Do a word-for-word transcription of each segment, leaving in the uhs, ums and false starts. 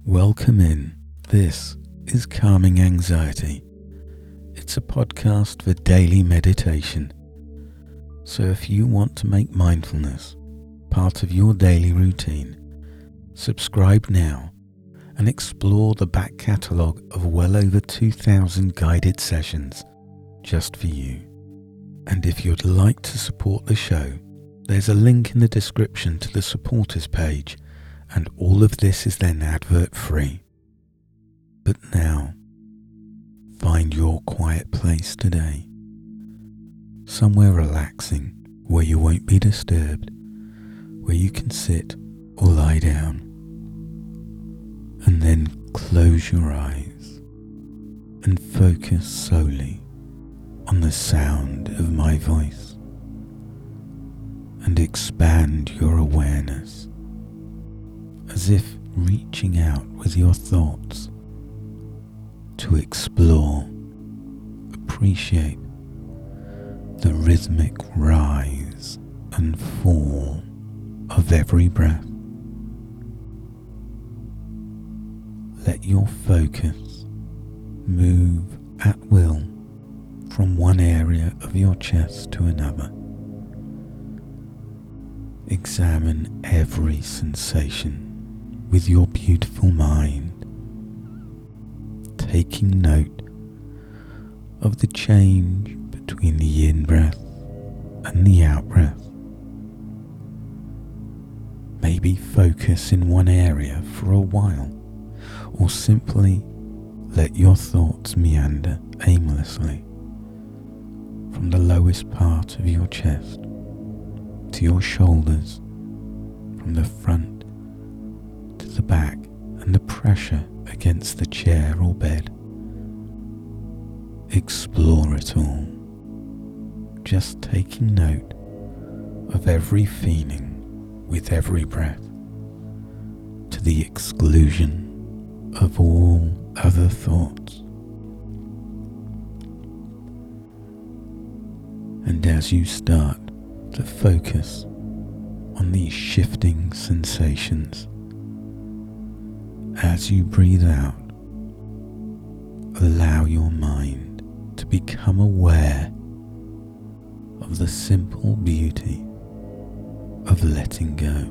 Welcome in. This is Calming Anxiety. It's a podcast for daily meditation. So if you want to make mindfulness part of your daily routine, subscribe now and explore the back catalogue of well over two thousand guided sessions just for you. And if you'd like to support the show, there's a link in the description to the supporters page, and all of this is then advert free. But now, find your quiet place today, somewhere relaxing where you won't be disturbed, where you can sit or lie down, and then close your eyes and focus solely on the sound of my voice, and expand your awareness as if reaching out with your thoughts to explore, appreciate the rhythmic rise and fall of every breath. Let your focus move at will from one area of your chest to another. Examine every sensation with your beautiful mind, taking note of the change between the in-breath and the out-breath. Maybe focus in one area for a while, or simply let your thoughts meander aimlessly from the lowest part of your chest to your shoulders, from the front to the back, and the pressure against the chair or bed. Explore it all, just taking note of every feeling with every breath, to the exclusion of all other thoughts. And as you start to focus on these shifting sensations, as you breathe out, allow your mind to become aware of the simple beauty of letting go,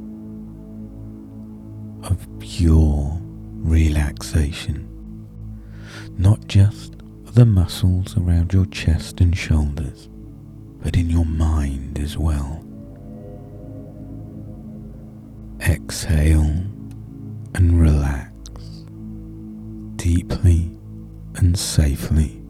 of pure relaxation, not just the muscles around your chest and shoulders, but in your mind as well. Exhale and relax deeply and safely.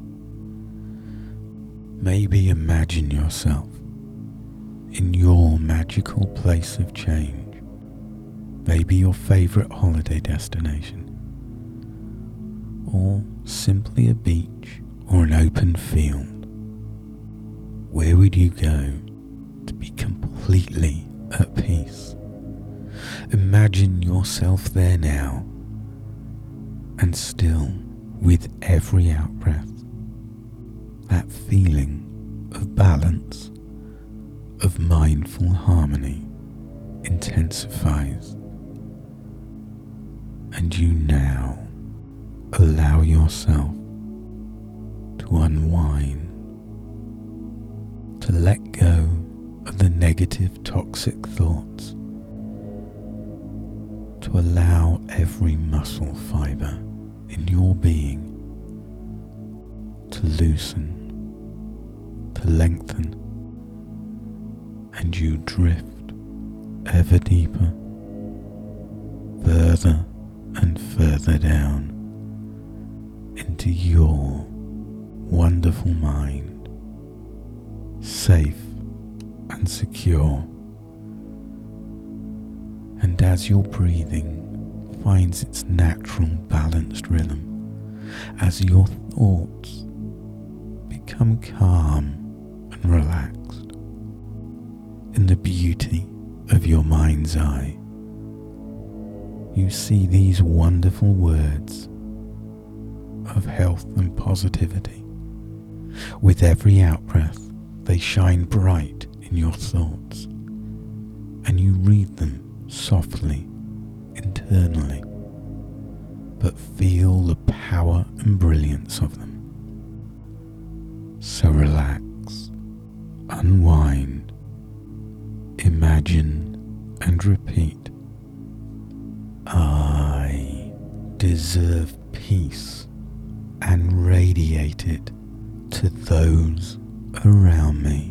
Maybe imagine yourself in your magical place of change, maybe your favorite holiday destination, or simply a beach or an open field. Where would you go to be completely at peace? Imagine yourself there now, and still, with every out-breath, that feeling of balance, of mindful harmony intensifies, and you now allow yourself to unwind, to let go of the negative, toxic thoughts, to allow every muscle fibre in your being to loosen, to lengthen, and you drift ever deeper, further and further down into your wonderful mind, safe and secure. And as your breathing finds its natural balanced rhythm, as your thoughts become calm and relaxed in the beauty of your mind's eye, you see these wonderful words of health and positivity. With every out-breath, they shine bright in your thoughts, and you read them softly internally but feel the power and brilliance of them. So relax, unwind, imagine and repeat. I deserve peace and radiate it to those around me.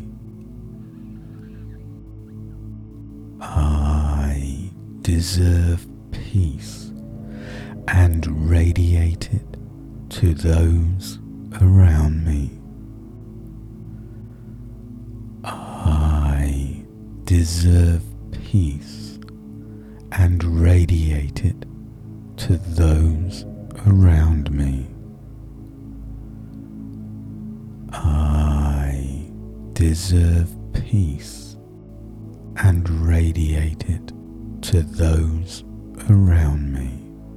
I deserve peace and radiate it to those around me. I deserve peace and radiate it to those around me. I deserve peace and radiate it to those around me.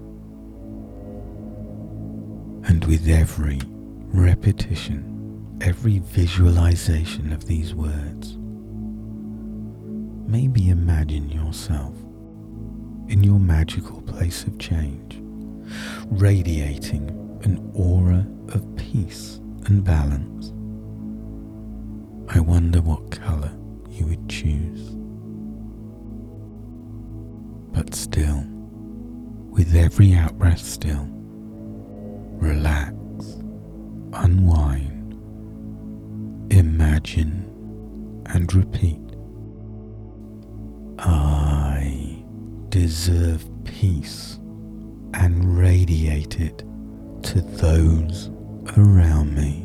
And with every repetition, every visualization of these words, maybe imagine yourself in your magical place of change, radiating an aura of peace and balance. I wonder what colour you would choose. But still, with every out-breath still, relax, unwind, imagine and repeat. I deserve peace and radiate it to those around me.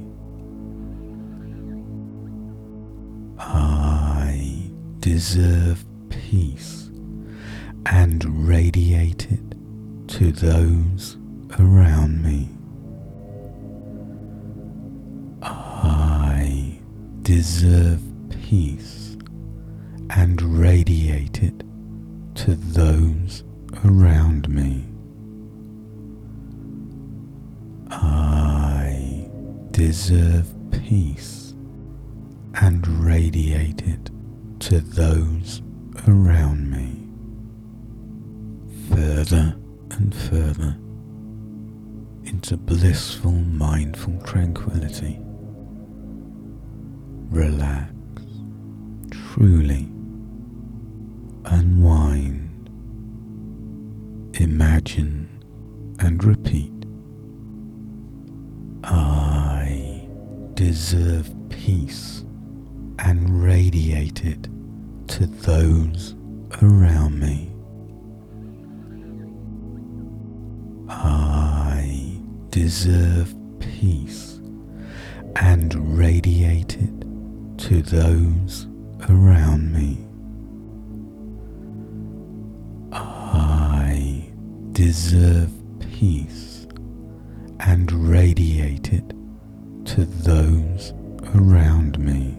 I deserve peace and radiate it to those around me. I deserve peace and radiate it to those around me. I deserve peace and radiate it to those around me. Further and further into blissful mindful tranquility. Relax, truly unwind, imagine and repeat. I deserve peace and radiate it to those around me. I deserve peace and radiate it to those around me. I deserve peace and radiate it to those around me.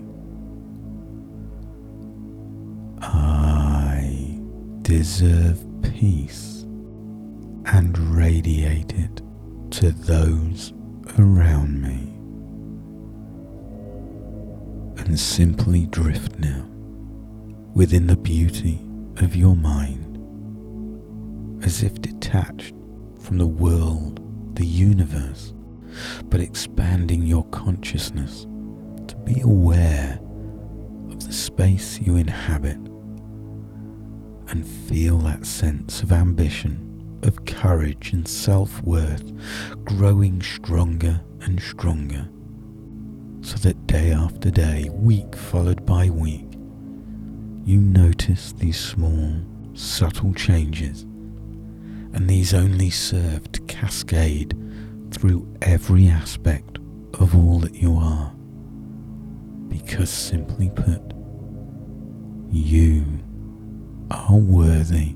I deserve peace and radiate it to those around me. And simply drift now within the beauty of your mind, as if detached from the world, the universe, but expanding your consciousness to be aware of the space you inhabit and feel that sense of ambition, of courage and self-worth growing stronger and stronger, so that day after day, week followed by week, you notice these small, subtle changes, and these only serve to cascade through every aspect of all that you are, because simply put, you are worthy.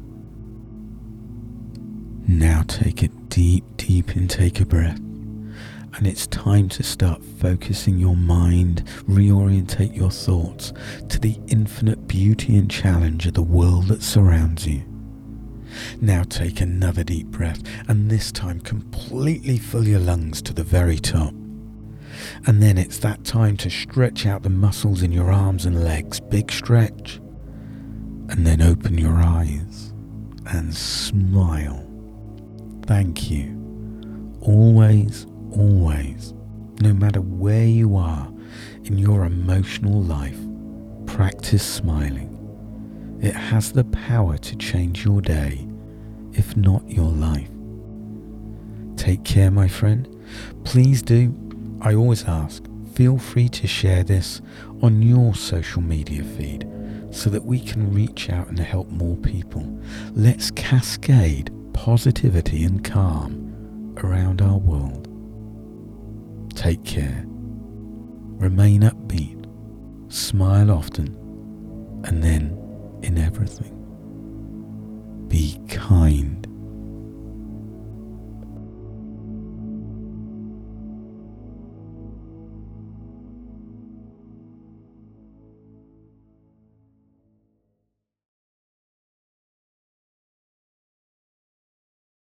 Now take a deep, deep intake of breath, and it's time to start focusing your mind, reorientate your thoughts to the infinite beauty and challenge of the world that surrounds you. Now take another deep breath, and this time completely fill your lungs to the very top. And then it's that time to stretch out the muscles in your arms and legs, big stretch. And then open your eyes and smile. thank you. Always, always, no matter where you are in your emotional life, practice smiling. It has the power to change your day, if not your life. Take care, my friend. Please do, I always ask, feel free to share this on your social media feed so that we can reach out and help more people. Let's cascade positivity and calm around our world. Take care. Remain upbeat. Smile often. And then, in everything, be kind.